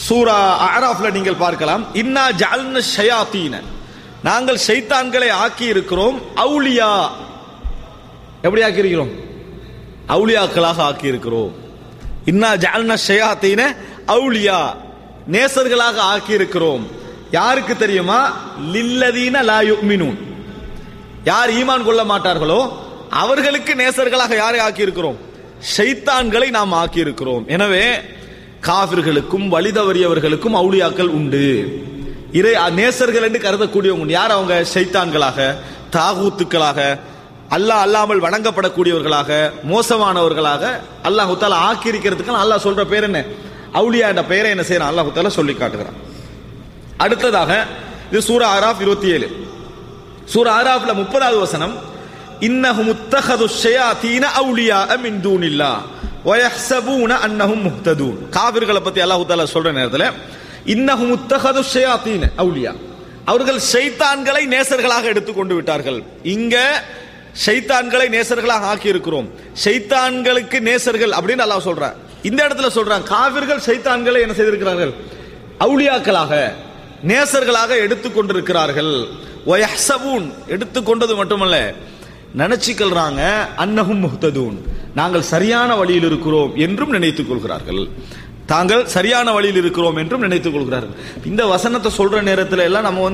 சூரா அஅராஃப்ல நீங்கள் பார்க்கலாம், இன்னா ஜஅல்ன ஷயாத்தீன, நாங்கள் ஷைத்தான்களை ஆக்கி இருக்கிறோம், அவுலியா, எப்படி ஆக்கி இருக்கிறோம்? அவுலியாக்களாக ஆக்கி இருக்கிறோம். இன்னா ஜஅல்ன ஷயாத்தீன அவுலியா, நேசர்களாக ஆக்கி இருக்கிறோம். யாருக்கு தெரியுமா? லில்லதீன லா யுமினூன், யார் ஈமான் கொள்ள மாட்டார்களோ அவர்களுக்கு நேசர்களாக யாரை ஆக்கி இருக்கிறோம்? ஷைத்தான்களை நாம் ஆக்கி இருக்கிறோம். எனவே காஃபிர்களுக்கும் வழிதவறியவர்களுக்கும் அவுலியாக்கள் உண்டு. இறை நேசர்கள் என்று கருதக்கூடியவங்க யார்? அவங்க ஷைத்தான்களாக, தாகூத்துக்களாக, அல்லாஹ் அல்லாமல் வணங்கப்படக்கூடியவர்களாக, மோசமானவர்களாக அல்லாஹ் தஆலா ஆக்கி இருக்கிறதுக்கு அல்லாஹ் சொல்ற பேர் என்ன? அவுலியா என்ற பெயரை என்ன செய்யறான்? அல்லாஹ் தஆலா சொல்லி காட்டுகிறான். அடுத்ததாக இது சூரா அராஃப் 27. சூரா அராஃப்ல 30வது வசனம், இன்னஹும் முத்தஹது ஷயாத்தீன அவுலியா மின் தூனில்லாஹ் வயஹ்சபூன அன்னஹும் முஹ்ததூன். காஃபிர்களை பத்தி அல்லாஹ் தஆலா சொல்ற நேரத்தில் இன்னஹும் முத்தஹது ஷயாத்தீன அவுலியா, அவர்கள் ஷைத்தான்களை நேசர்களாக எடுத்துக்கொண்டு விட்டார்கள். இங்க ஷைத்தான்களை நேசர்களாக ஆக்கி இருக்கிறோம், ஷைத்தான்களுக்கு நேசர்கள் அப்படின்னு அல்லாஹ் சொல்றான். இந்த இடத்துல சொல்றான் காஃபிர்கள் ஷைத்தான்களை என்ன செய்திருக்கிறார்கள்? அவுலியாக்களாக, நேசர்களாக எடுத்துக்கொண்டிருக்கிறார்கள். வயஹ்சபூன், எடுத்துக்கொண்டது மட்டுமல்ல, நினைச்சுக்கிறாங்க அன்னஹும் முஹ்ததூன், நாங்கள் சரியான வழியில் இருக்கிறோம் என்றும் நினைத்துக் கொள்கிறார்கள். தாங்கள் சரியான வழியில் இருக்கிறோம் என்றும் நினைத்துக் கொள்கிறார்கள். இந்த வசனத்தை சொல்ற நேரத்தில் எல்லாம் நம்ம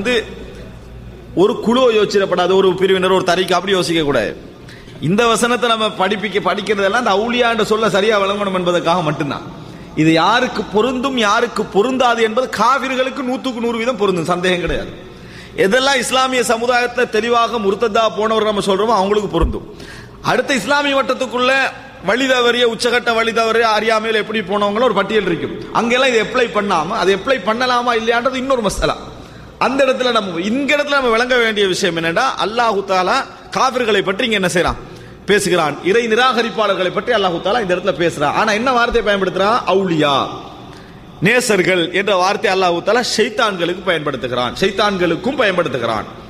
ஒரு குழு யோசிக்கப்படாது, ஒரு பிரிவினர், ஒரு தரிக்கு அப்படி யோசிக்க கூடாது. இந்த வசனத்தை நம்ம படிக்கிறதெல்லாம் இந்த அவுலியான்ற சொல்ல சரியா விளங்கணும் என்பதற்காக மட்டும்தான். இது யாருக்கு பொருந்தும் யாருக்கு பொருந்தாது என்பது காஃபிர்களுக்கு 100% பொருந்தும், சந்தேகம் கிடையாது. எதெல்லாம் இஸ்லாமிய சமுதாயத்தை தெளிவாக முர்த்ததா போனவர் நம்ம சொல்றோமோ அவங்களுக்கு பொருந்தும். அடுத்த இஸ்லாமிய வட்டத்துக்குள்ள வழிதவறிய, உச்சகட்ட வழிதவறிய, அறியாமையில் எப்படி போனவங்களும் ஒரு பட்டியல் இருக்கும். அங்கெல்லாம் இது அப்ளை பண்ணாம அது அப்ளை பண்ணலாமா இல்லையான்றது இன்னொரு மசாலா. அந்த இடத்துல நம்ம விளங்க வேண்டிய விஷயம் என்னன்னா, அல்லாஹு தஆலா காஃபிர்களை பற்றி இங்க என்ன செய்யறான்? பேசுகிறான். இறை நிராகரிப்பாளர்களை பற்றி அல்லாஹு தஆலா இந்த இடத்துல பேசுறான். ஆனா என்ன வார்த்தையை பயன்படுத்துறான்? அவுலியா, நேசர்கள் என்ற வார்த்தை அல்லாஹு தஆலா ஷைத்தான்களுக்கு பயன்படுத்துகிறான், ஷைத்தான்களுக்கும் பயன்படுத்துகிறான்.